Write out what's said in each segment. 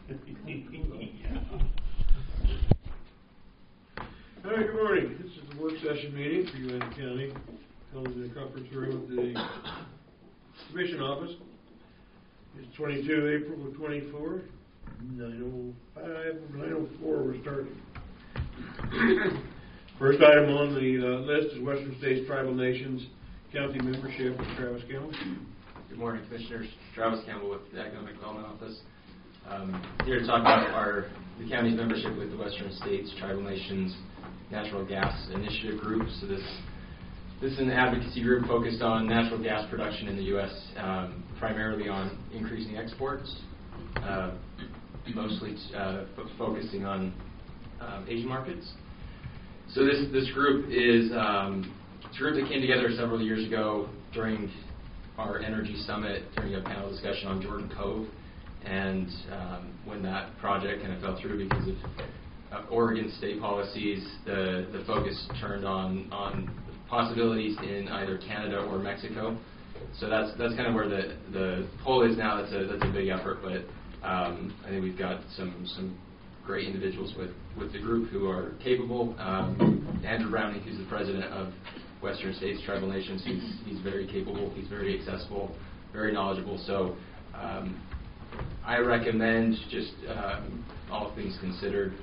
All right, good morning. This is the work session meeting for UNT County, held in the conference room at the Commission office. It's 22 April of 24, 9:05, 9:04 we're starting. First item on the list is Western States Tribal Nations County membership with Travis Campbell. Good morning, Commissioners. Travis Campbell with the Economic Development Office. Here to talk about the county's membership with the Western States Tribal Nations Natural Gas Initiative Group. So this is an advocacy group focused on natural gas production in the U.S., primarily on increasing exports, mostly focusing on Asian markets. So this group is it's a group that came together several years ago during our energy summit, during a panel discussion on Jordan Cove, and when that project kind of fell through because of Oregon state policies, the focus turned on possibilities in either Canada or Mexico. So that's kind of where the poll is now. That's a big effort, but I think we've got some great individuals with the group who are capable. Andrew Browning, who's the president of Western States Tribal Nations, he's very capable, he's very accessible, very knowledgeable. So I recommend, just all things considered,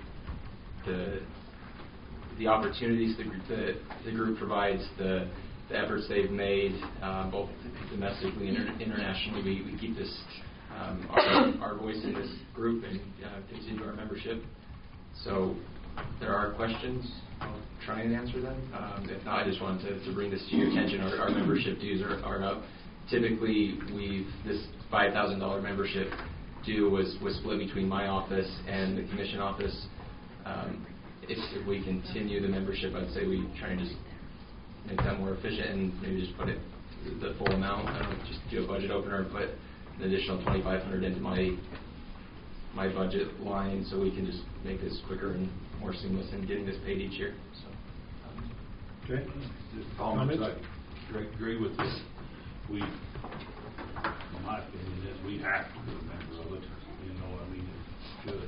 the opportunities the group provides, the efforts they've made, both domestically and internationally. We keep this our voice in this group and continue our membership. So if there are questions, I'll try and answer them. If not, I just wanted to bring this to your attention. Our membership dues are up. Typically, this $5,000 membership due was split between my office and the commission office. If we continue the membership, I'd say we try and just make that more efficient and maybe just put it the full amount. I don't just do a budget opener and put an additional $2,500 into my budget line, so we can just make this quicker and more seamless in getting this paid each year. So, okay. Comments? I agree with this. In my opinion, is we have to be a member of it. You know, I mean, it should.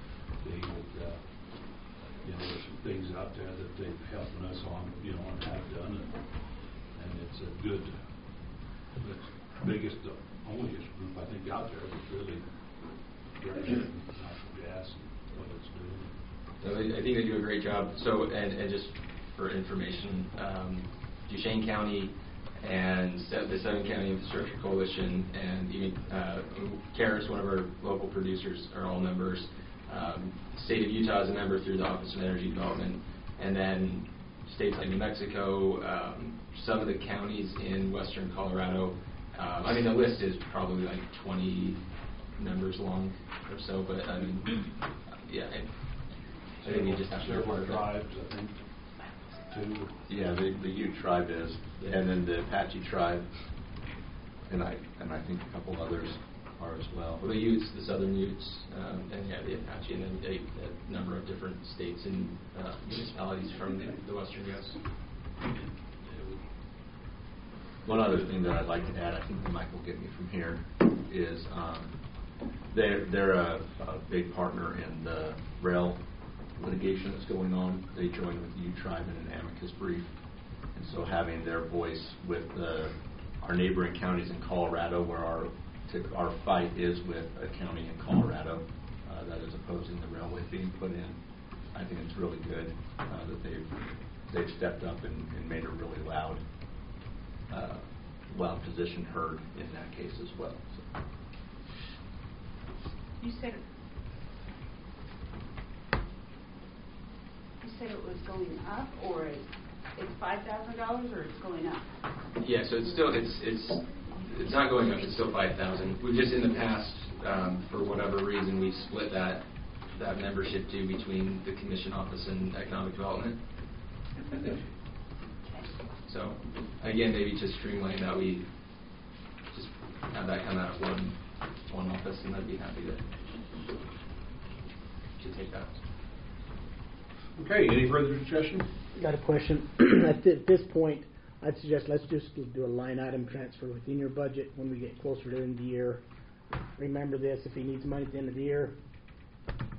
There's some things out there that they've helping us on, and have done, and it's a good, the biggest, onlyest group I think out there that's really representing natural gas and what it's doing. So I think they do a great job. So, and just for information, Duchesne County and the Seven County Infrastructure Coalition, and even Karis, one of our local producers, are all members. The state of Utah is a member through the Office of Energy Development, and then states like New Mexico, some of the counties in western Colorado. I mean, the list is probably like 20 members long or so, but I mean, yeah, I think we just have to be part of it. Tribes, I think, too. Yeah, the Ute tribe is, yeah. And then the Apache tribe, and I think a couple others are as well. Well, the Utes, the Southern Utes, and yeah, the Apache, and then a number of different states and municipalities from the western U.S. One other thing that I'd like to add, I think Mike will get me from here, is they're a big partner in the rail litigation that's going on. They joined with the Ute tribe in an amicus brief, and so having their voice with our neighboring counties in Colorado, where our fight is with a county in Colorado that is opposing the railway being put in. I think it's really good that they've stepped up and made a really loud position heard in that case as well. So. You said it was going up, or it's $5,000, or it's going up? Yeah, so it's still it's not going up. It's still $5,000. We've just in the past, for whatever reason, we've split that membership due between the commission office and economic development. So again, maybe to streamline that, we just have that come out of one office, and I'd be happy to take that. Okay, any further discussion? Got a question. At this point, I'd suggest let's just do a line item transfer within your budget when we get closer to the end of the year. Remember this: if he needs money at the end of the year,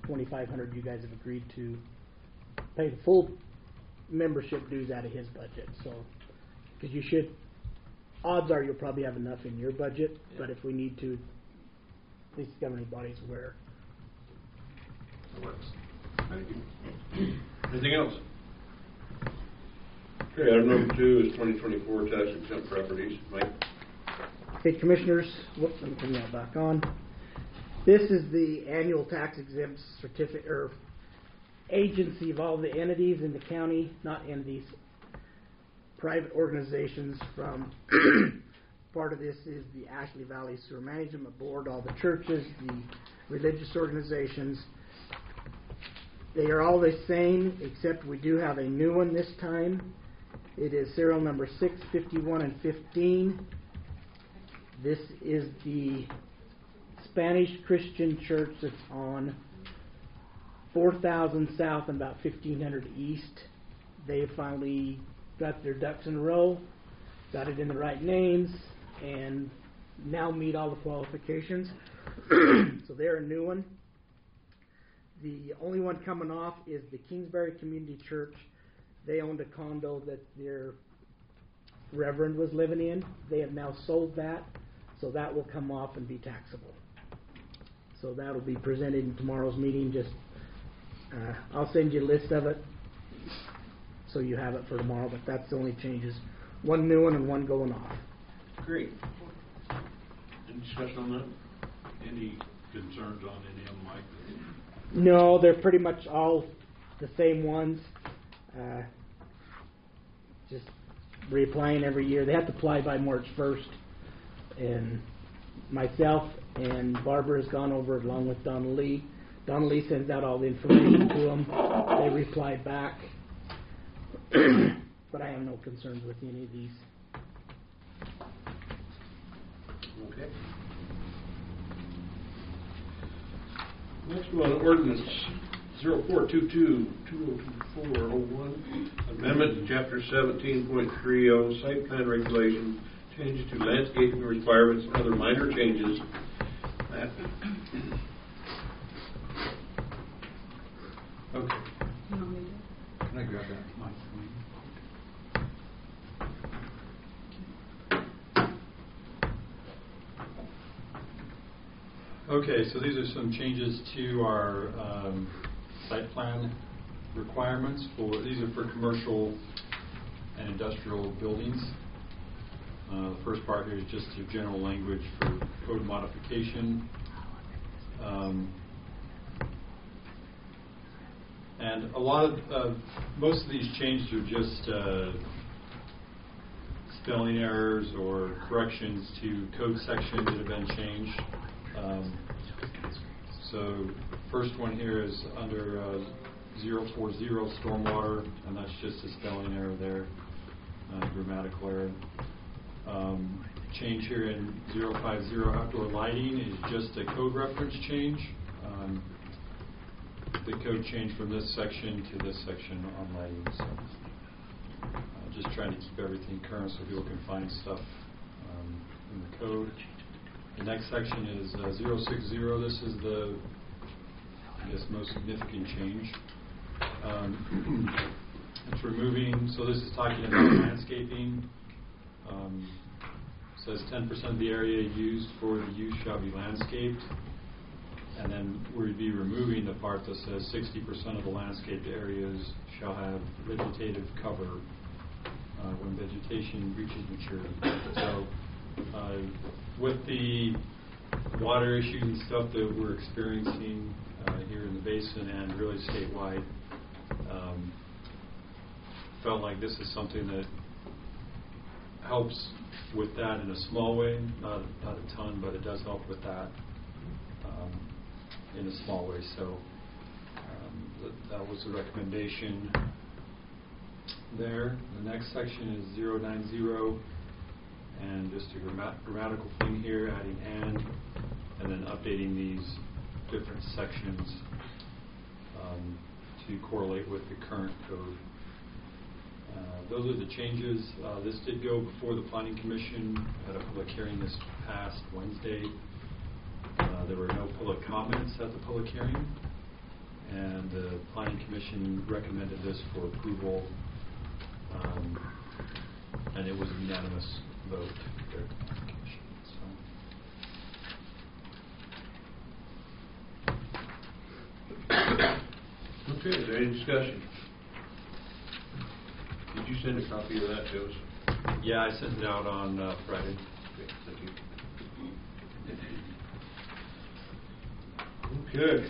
$2,500 you guys have agreed to pay the full membership dues out of his budget. So, because you should, odds are you'll probably have enough in your budget, but if we need to, at least the governing body's aware. That works. Thank you. Anything else? Okay, item number 2 is 2024 tax exempt properties. Mike? Okay, Commissioners, whoops, let me turn that back on. This is the annual tax exempt certificate, or agency of all the entities in the county, not entities, private organizations from, part of this is the Ashley Valley Sewer Management Board, all the churches, the religious organizations. They are all the same, except we do have a new one this time. It is serial number 6, 51, and 15. This is the Spanish Christian church that's on 4,000 South and about 1,500 East. They finally got their ducks in a row, got it in the right names, and now meet all the qualifications. So they're a new one. The only one coming off is the Kingsbury Community Church. They owned a condo that their reverend was living in. They have now sold that, so that will come off and be taxable. So that will be presented in tomorrow's meeting. Just I'll send you a list of it so you have it for tomorrow, but that's the only changes. One new one and one going off. Great. Any discussion on that? Any concerns on any of them, Mike? No, they're pretty much all the same ones. Just reapplying every year. They have to apply by March 1st. And myself and Barbara has gone over it along with Donna Lee. Donna Lee sends out all the information to them. They reply back. But I have no concerns with any of these. Okay. Next one, ordinance 0422-2024-01, amendment to chapter 17.30, site plan regulation, changes to landscaping requirements and other minor changes. Matt? Okay. Can I grab that mic from you? Okay, so these are some changes to our site plan requirements. These are for commercial and industrial buildings. The first part here is just your general language for code modification. And a lot of, most of these changes are just spelling errors or corrections to code sections that have been changed. So first one here is under 040 stormwater, and that's just a spelling error there, grammatical error. Change here in 050 outdoor lighting is just a code reference change. The code changed from this section to this section on lighting. So just trying to keep everything current so people can find stuff in the code. The next section is 060. This is the, I guess, most significant change. It's removing, so this is talking about landscaping. Says 10% of the area used for the use shall be landscaped. And then we'd be removing the part that says 60% of the landscaped areas shall have vegetative cover when vegetation reaches maturity. So with the water issues and stuff that we're experiencing here in the basin and really statewide, felt like this is something that helps with that in a small way, not a ton, but it does help with that in a small way. So that was the recommendation there. The next section is 090, and just a grammatical thing here, adding and then updating these different sections to correlate with the current code. Those are the changes. This did go before the Planning Commission. Had a public hearing this past Wednesday. There were no public comments at the public hearing. and the Planning Commission recommended this for approval, and it was a unanimous vote there. Okay, is there any discussion? Did you send a copy of that to us? Yeah, I sent it out on Friday. Okay, thank you. Okay.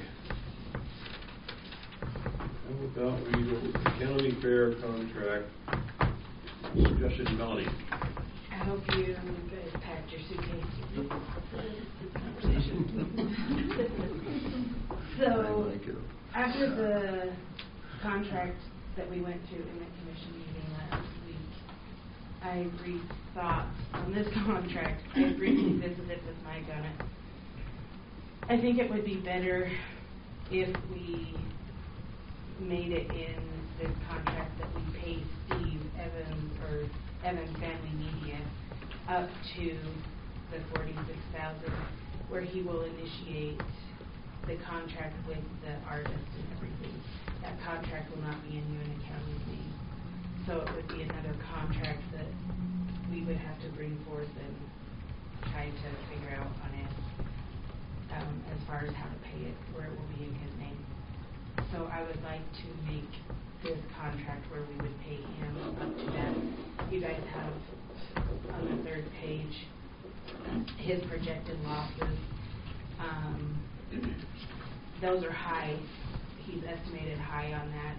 How about we go with the county fair contract discussion, Melanie? I hope you guys packed your suitcase for this conversation. So, after the contract that we went through in the commission meeting last week, I rethought on this contract. I briefly visited with Mike on it. I think it would be better if we made it in this contract that we pay Steve Evans or Evans Family Media up to the $46,000, where he will initiate the contract with the artist and everything. That contract will not be in UNT County's name. So it would be another contract that we would have to bring forth and try to figure out on it as far as how to pay it, where it will be in his name. So I would like to make this contract where we would pay him up to that. You guys have on the third page his projected losses. Those are high. He's estimated high on that.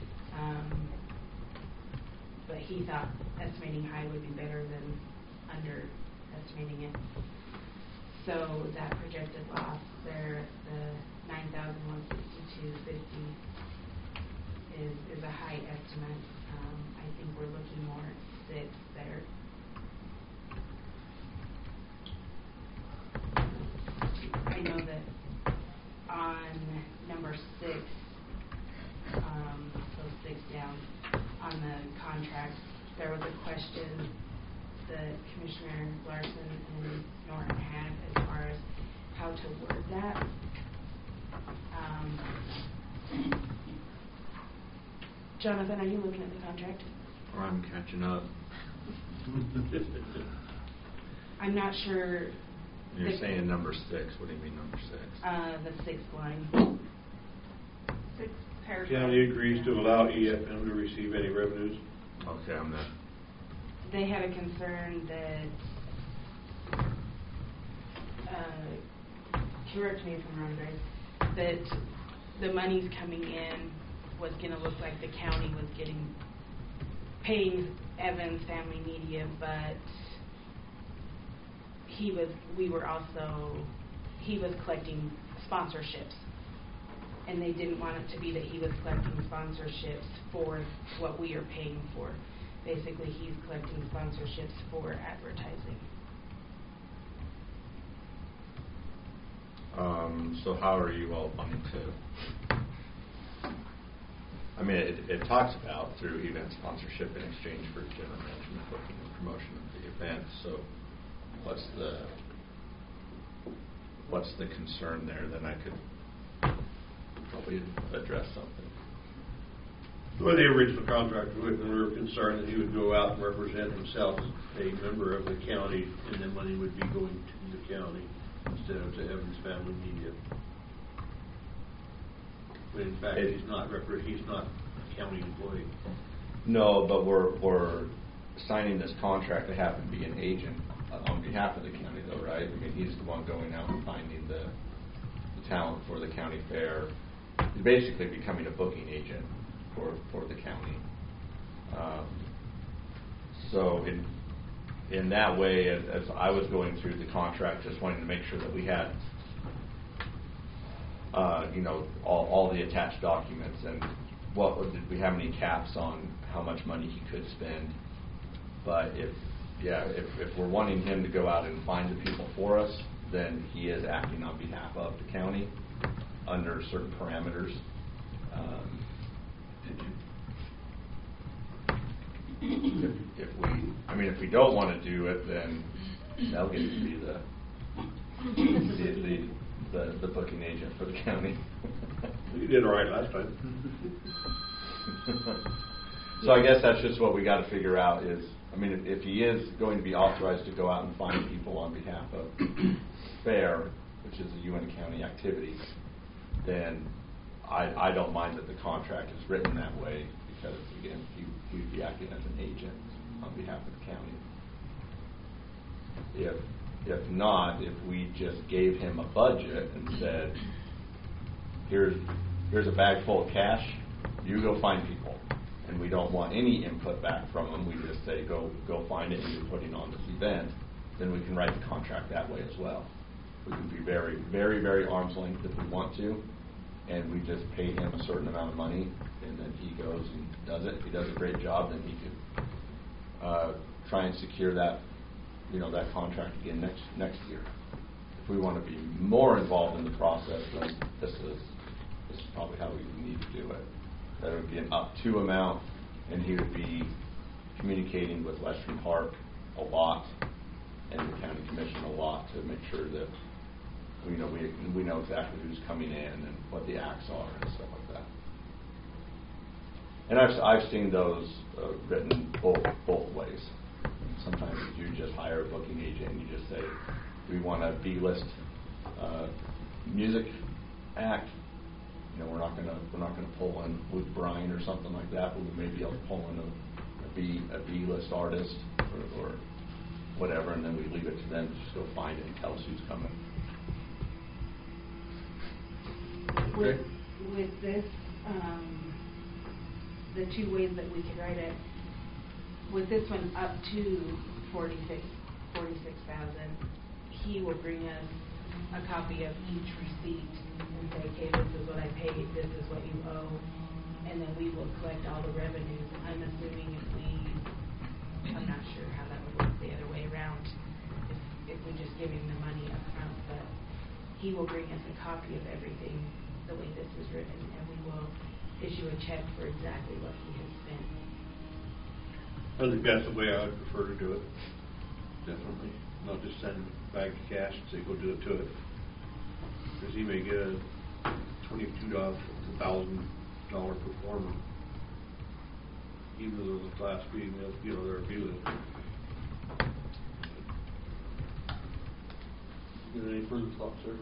But he thought estimating high would be better than underestimating it. So that projected loss there at the $9,162.50 is a high estimate. I think we're looking more at 6 there. I know that on number 6, so 6 down on the contract, there was a question that Commissioner Larson and Norton had as far as how to word that. Jonathan, are you looking at the contract? Or I'm catching up. I'm not sure. You're saying number 6. What do you mean number 6? The 6th line. 6 paragraph. County agrees to allow EFM to receive any revenues. Okay, I'm there. They had a concern that, correct me if I'm wrong, Grace, that the money's coming in was going to look like the county was paying Evans Family Media, but he was collecting sponsorships, and they didn't want it to be that he was collecting sponsorships for what we are paying for. Basically, he's collecting sponsorships for advertising. So how are you all planning to? I mean, it talks about through event sponsorship in exchange for general management, booking, and promotion of the event. So, what's the concern there? Then I could probably address something. Well, the original contract with him, we were concerned that he would go out and represent himself as a member of the county, and the money would be going to the county instead of to Evans Family Media. But in fact, he's not a county employee. No, but we're signing this contract to have him be an agent on behalf of the county, though, right? I mean, he's the one going out and finding the talent for the county fair. He's basically becoming a booking agent for the county. So in that way, as I was going through the contract, just wanting to make sure that we had all the attached documents and did we have any caps on how much money he could spend. But if we're wanting him to go out and find the people for us, then he is acting on behalf of the county under certain parameters. If we don't want to do it, then they'll get to be the booking agent for the county. You did all right last time. So I guess that's just what we got to figure out is, I mean, if he is going to be authorized to go out and find people on behalf of FAIR, which is a UN County activity, then I don't mind that the contract is written that way because, again, he would be acting as an agent on behalf of the county. If not, if we just gave him a budget and said, here's a bag full of cash, you go find people. And we don't want any input back from them. We just say, go find it and you're putting on this event. Then we can write the contract that way as well. We can be very, very, very arm's length if we want to. And we just pay him a certain amount of money. And then he goes and does it. If he does a great job, then he could try and secure that, that contract again next year. If we want to be more involved in the process, then this is probably how we need to do it. That would be an up to amount, and he would be communicating with Western Park a lot and the county commission a lot to make sure that we know exactly who's coming in and what the acts are and stuff like that. And I've seen those written both ways. Sometimes you just hire a booking agent and you just say, we want a B-list music act. We're not gonna pull in Luke Bryan or something like that, but we may be able to pull in a B-list artist or whatever, and then we leave it to them to just go find it and tell us who's coming. With this, the two ways that we could write it, with this one up to 46,000, he will bring us a copy of each receipt and say, okay, this is what I paid, this is what you owe, and then we will collect all the revenues. I'm assuming I'm not sure how that would work the other way around, if we just give him the money up front, but he will bring us a copy of everything the way this is written, and we will issue a check for exactly what he has spent. I think that's the way I would prefer to do it. Definitely. Not just send a bag of cash and say, go do it to it. Because he may get a $22,000 performer. Even though they're the Class B, they're a B-list. Any further thoughts, sir?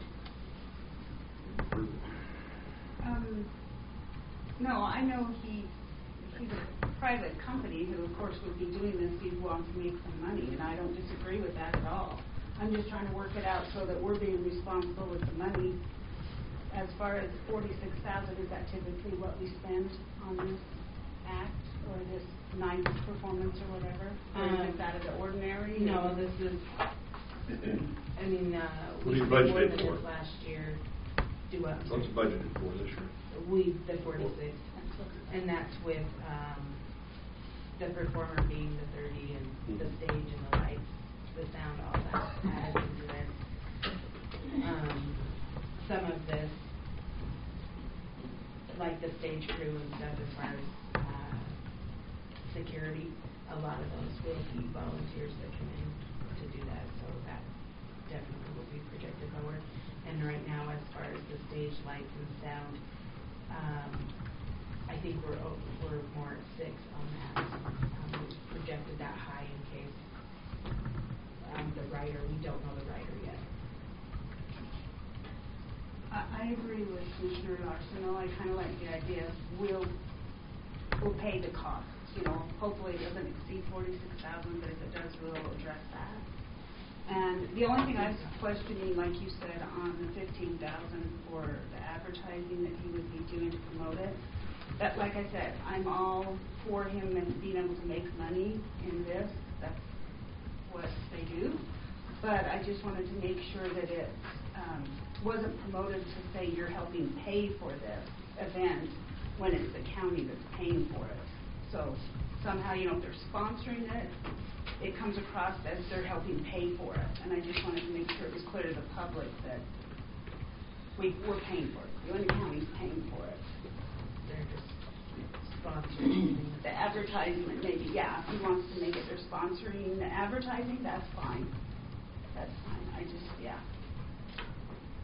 No, I know he's a private company who, of course, would be doing this. He wants to make some money, and I don't disagree with that at all. I'm just trying to work it out so that we're being responsible with the money. As far as 46,000, is that typically what we spend on this act or this night performance or whatever? Or is that out of the ordinary? No, this is. I mean, what do you spent budget more than for? this last year. Do what? What's the budget for this year? The 46, and that's with the performer being the 30 and the stage and the lights, the sound, all that added into it. Some of this, like the stage crew and stuff, as far as security, a lot of those will be volunteers that come in to do that, so that definitely will be projected lower. And right now, as far as the stage lights and sound, I think we're more at 6 on that. We projected that high in case the writer, we don't know the writer yet. I agree with Commissioner Larson. I kind of like the idea we'll pay the costs. Hopefully it doesn't exceed 46,000, but if it does, we'll address that. And the only thing I was questioning, like you said, on the 15,000 for the advertising that he would be doing to promote it. That, like I said, I'm all for him and being able to make money in this. That's what they do. But I just wanted to make sure that it wasn't promoted to say you're helping pay for this event when it's the county that's paying for it. So somehow, if they're sponsoring it, it comes across as they're helping pay for it. And I just wanted to make sure it was clear to the public that we're paying for it. The only county's paying for it. They're just sponsoring. The advertisement, maybe, yeah. If he wants to make it they're sponsoring the advertising, that's fine. That's fine. I just, yeah.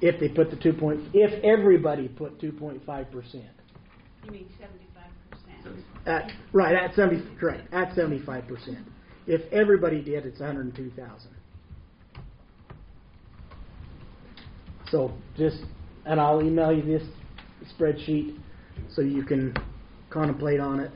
If they put if everybody put 2.5%. You mean 75%? Right, at 75%. If everybody did, it's 102,000. So and I'll email you this spreadsheet so you can contemplate on it.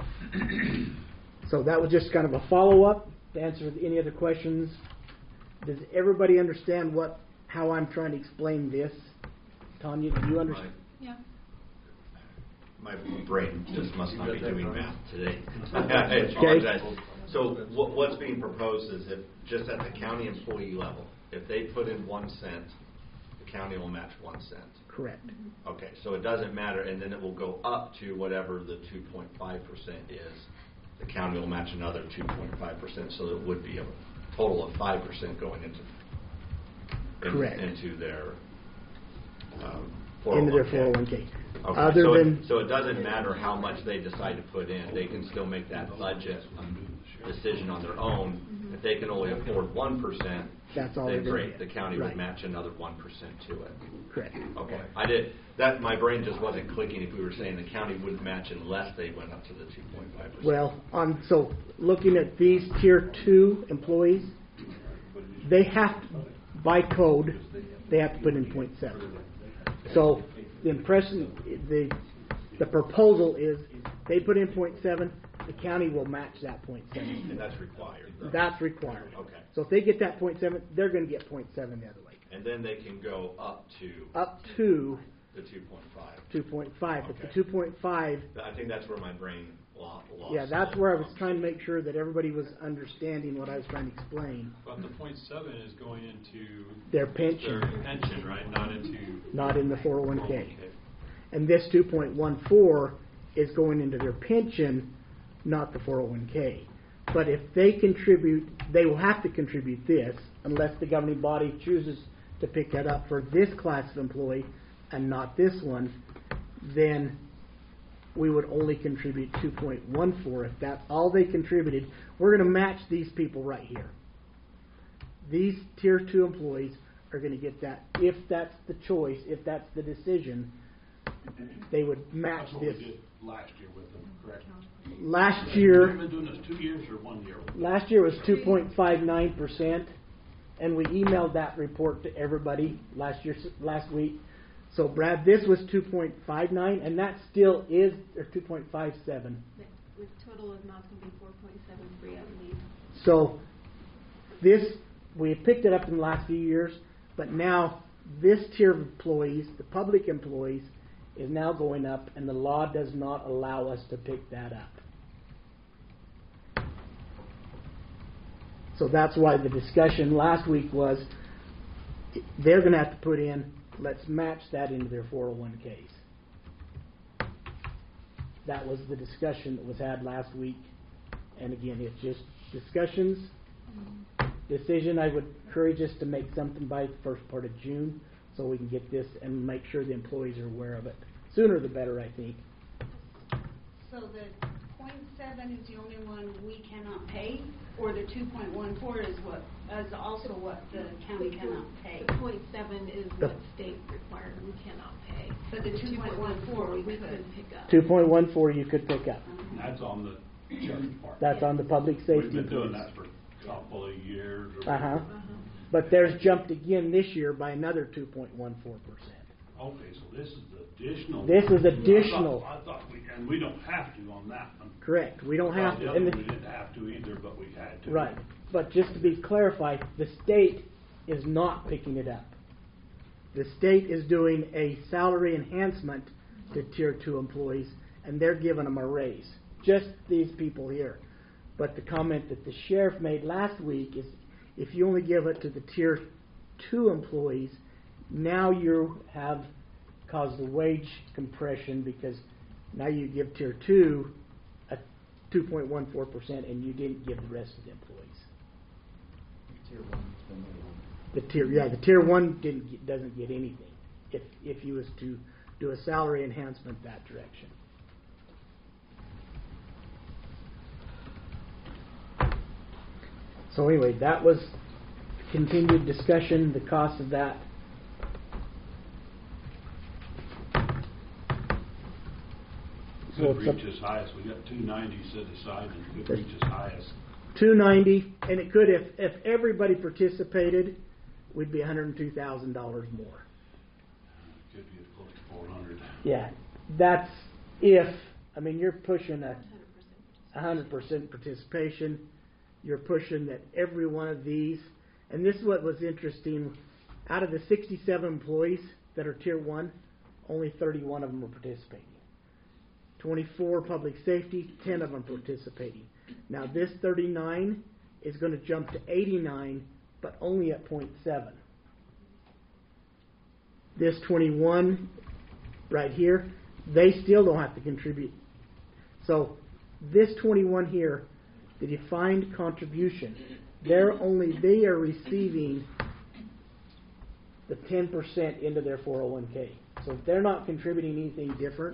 So that was just kind of a follow-up to answer any other questions. Does everybody understand how I'm trying to explain this? Tanya, do you understand? Yeah. My brain just must not be doing math today. I apologize. So what's being proposed is if just at the county employee level, if they put in 1 cent, the county will match 1 cent. Correct. Okay, so it doesn't matter, and then it will go up to whatever the 2.5% is. The county will match another 2.5%, so it would be a total of 5% going into Correct. Into their 401k. Into their 401k. Okay. So it doesn't matter how much they decide to put in. They can still make that budget decision on their own. If they can only afford 1%, that's all then they're great. gonna The county get. would match another 1% to it. Correct. Okay. My brain just wasn't clicking if we were saying the county wouldn't match unless they went up to the 2.5%. Well, so looking at these Tier 2 employees, they have to, by code, they have to put in 0.7. So the the proposal is they put in 0.7, the county will match that 0.7. And that's required. Right? That's required. Okay. So if they get that 0.7, they're going to get 0.7 the other way. And then they can go up to the 2.5. 2.5, but Okay. the 2.5. I think that's where my brain lost. Yeah, that's where I was trying to make sure that everybody was understanding what I was trying to explain. But the 0.7 is going into Their pension, their pension, right? not in the 401k. And this 2.14 is going into their pension, not the 401k. But if they contribute, they will have to contribute this unless the governing body chooses to pick that up for this class of employee and not this one, then we would only contribute 2.14. If that's all they contributed, we're going to match these people right here. These Tier 2 employees are going to get that. If that's the choice, if that's the decision, they would match That's what this. we did last year with them, correct? Last year, We've been doing this 2 years or 1 year? last year was 2.59%, and we emailed that report to everybody last week. So, Brad, this was 2.59, and that still is, or 2.57. The total is now going to be 4.73, I believe. So, we had picked it up in the last few years, but now this tier of employees, the public employees, is now going up, and the law does not allow us to pick that up. So that's why the discussion last week was they're going to have to put in, let's match that into their 401ks. That was the discussion that was had last week. And again, it's just discussions. Decision, I would encourage us to make something by the first part of June so we can get this and make sure the employees are aware of it. Sooner the better, I think. So the 0.7 is the only one we cannot pay, or the 2.14 is also what the county cannot pay? The 0.7 is what state required we cannot pay. But the 2.14 we could pick up. 2.14 you could pick up. That's on the church part. That's on the public safety. We've been doing that for a couple of years. But theirs jumped again this year by another 2.14%. Okay, so this is the additional. This is additional. I thought and we don't have to on that one. Correct. We don't have The to. other And one we didn't have to either, but we had to. right. But just to be clarified, the state is not picking it up. The state is doing a salary enhancement to Tier 2 employees, and they're giving them a raise. Just these people here. But the comment that the sheriff made last week is if you only give it to the Tier 2 employees, now you have caused a wage compression because now you give Tier 2 a 2.14% and you didn't give the rest of the employees. The Tier 1 doesn't get anything if you was to do a salary enhancement that direction. So anyway, that was continued discussion, the cost of that. Well, Could it's up- reach as high as, we got 290 set aside and could reach as high as, 290, and it could, if everybody participated, we'd be $102,000 more. could be as close to 400. Yeah, that's if, I mean, you're pushing a 100% participation. You're pushing that every one of these, and this is what was interesting, out of the 67 employees that are Tier 1, only 31 of them are participating. 24 public safety, 10 of them participating. Now this 39 is going to jump to 89, but only at 0.7. This 21 right here, they still don't have to contribute. So this 21 here, the defined contribution, they are receiving the 10% into their 401k. So if they're not contributing anything different,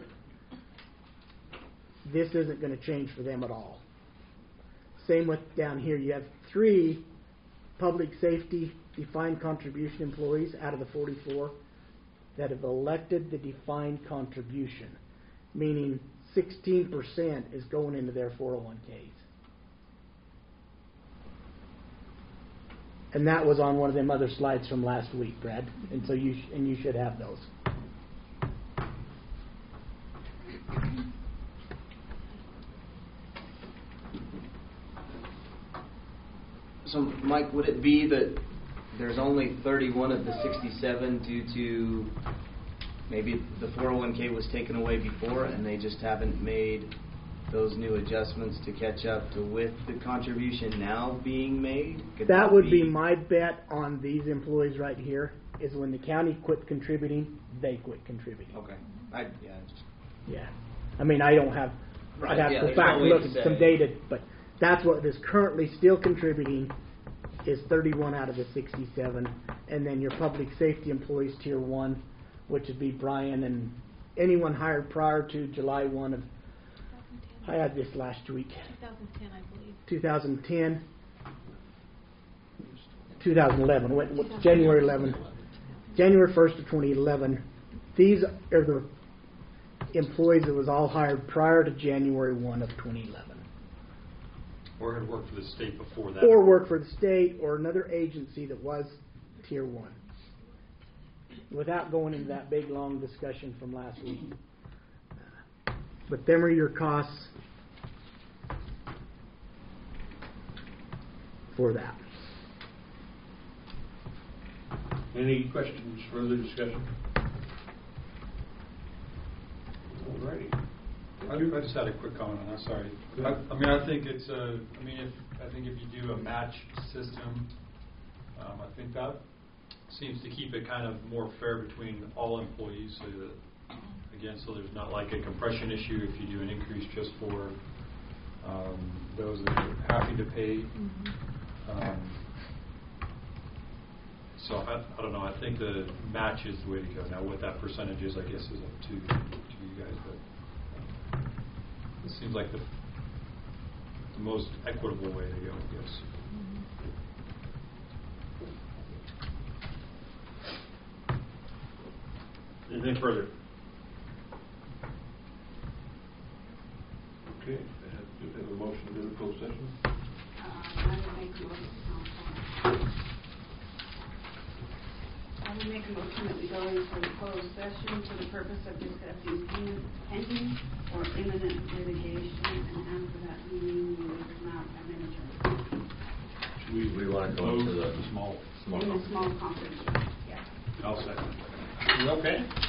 this isn't going to change for them at all. Same with down here, you have 3 public safety defined contribution employees out of the 44 that have elected the defined contribution, meaning 16% is going into their 401ks. And that was on one of them other slides from last week, Brad. And so you should have those. So, Mike, would it be that there's only 31 of the 67 due to maybe the 401k was taken away before and they just haven't made those new adjustments to catch up to with the contribution now being made? That would be my bet on these employees right here, is when the county quit contributing, they quit contributing. Okay. Yeah. I mean, I don't have, I'd have to there's back no way look to at say. some data, but that's what is currently still contributing is 31 out of the 67. And then your public safety employees, Tier 1, which would be Brian and anyone hired prior to July 1 of, I had this last week. 2010, I believe. 2010, 2011, January 11, January 1st of 2011. These are the employees that was all hired prior to January 1 of 2011. Or had worked for the state before that. Or worked for the state or another agency that was Tier 1. Without going into that big, long discussion from last week. But them are your costs for that. Any questions, further discussion? All righty. I just had a quick comment on that. Sorry. I think it's if you do a match system, I think that seems to keep it kind of more fair between all employees, so that so there's not like a compression issue if you do an increase just for those that are having to pay. So I don't know. I think the match is the way to go. Now, what that percentage is, I guess, is up to you guys. But it seems like the most equitable way to go, I guess. Anything further? Okay, do we have a motion to go to closed session? I would make a motion that we go into the closed session for the purpose of discussing pending or imminent litigation, and after that meeting, we would not have an adjournment. We want to go into the small. In the small conference room, yes. I'll second. Okay.